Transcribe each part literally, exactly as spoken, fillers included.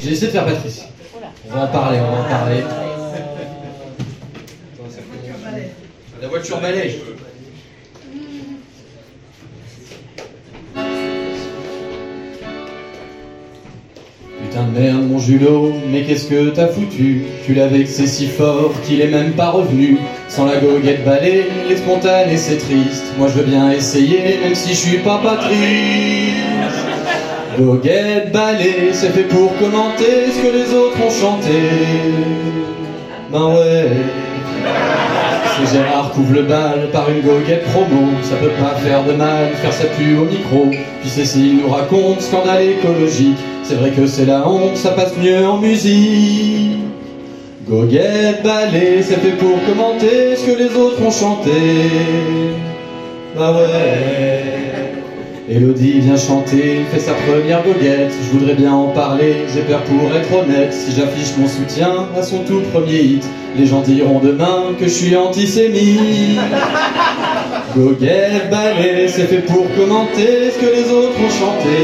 J'ai essayé de faire Patrice. On va en parler, on va en parler. La voiture balai. Putain de merde mon Julot, mais qu'est-ce que t'as foutu? Tu l'as vexé si fort qu'il est même pas revenu. Sans la goguette balai, les spontanés c'est triste. Moi je veux bien essayer, même si je suis pas Patrice. Goguette balai, c'est fait pour commenter ce que les autres ont chanté. Ben ouais. Si Gérard couvre le bal par une goguette promo, ça peut pas faire de mal, faire sa pub au micro. Puis Cécile nous raconte scandale écologique. C'est vrai que c'est la honte, ça passe mieux en musique. Goguette balai, c'est fait pour commenter ce que les autres ont chanté. Bah ouais. Élodie vient chanter, fait sa première goguette. Je voudrais bien en parler, j'ai peur pour être honnête. Si j'affiche mon soutien à son tout premier hit, les gens diront demain que je suis antisémite. Goguette balai, c'est fait pour commenter ce que les autres ont chanté.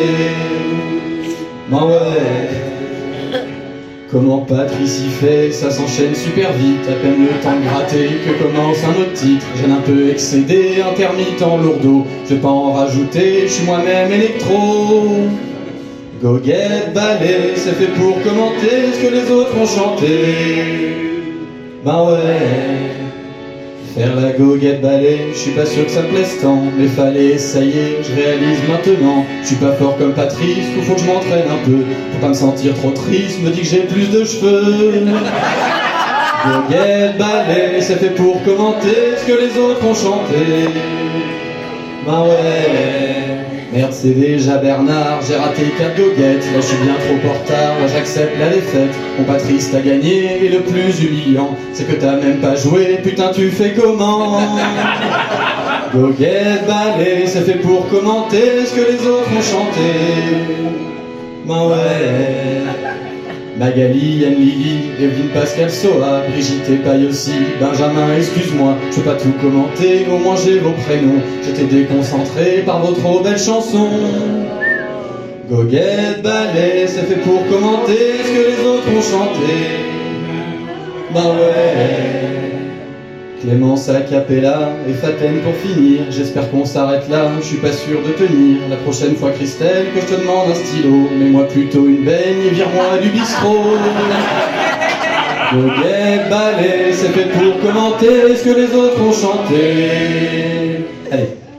Ben ouais. Comment Patrice y fait, ça s'enchaîne super vite. À peine le temps de gratter que commence un autre titre. J'ai un peu excédé, intermittent lourdeau. Je vais pas en rajouter, je suis moi-même électro. Goguette balai, c'est fait pour commenter ce que les autres ont chanté. Ben ouais. Faire la goguette balai, je suis pas sûr que ça me plaise tant. Mais fallait essayer, je réalise maintenant. Je suis pas fort comme Patrice, ou faut que je m'entraîne un peu. Pour pas me sentir trop triste, me dit que j'ai plus de cheveux. Goguette balai, c'est fait pour commenter ce que les autres ont chanté. Ben ouais. Merde, c'est déjà Bernard, j'ai raté quatre goguettes. Là je suis bien trop en retard, là j'accepte la défaite. Mon Patrice t'as gagné, et le plus humiliant, c'est que t'as même pas joué, putain tu fais comment? Goguette balai, c'est fait pour commenter ce que les autres ont chanté. Ben ouais. Magali, Anne Lily, Evelyne Pascal Soa, Brigitte et Paille aussi, Benjamin, excuse-moi, je peux pas tout commenter, au moins j'ai vos prénoms. J'étais déconcentré par vos trop belles chansons. Goguette balai, c'est fait pour commenter ce que les autres ont chanté. Bah ouais. Clémence a cappella et Faten pour finir. J'espère qu'on s'arrête là, je suis pas sûr de tenir. La prochaine fois Christelle, que je te demande un stylo, mets-moi plutôt une baigne et vire-moi du bistrot. Goguette balai, c'est fait pour commenter ce que les autres ont chanté. Allez.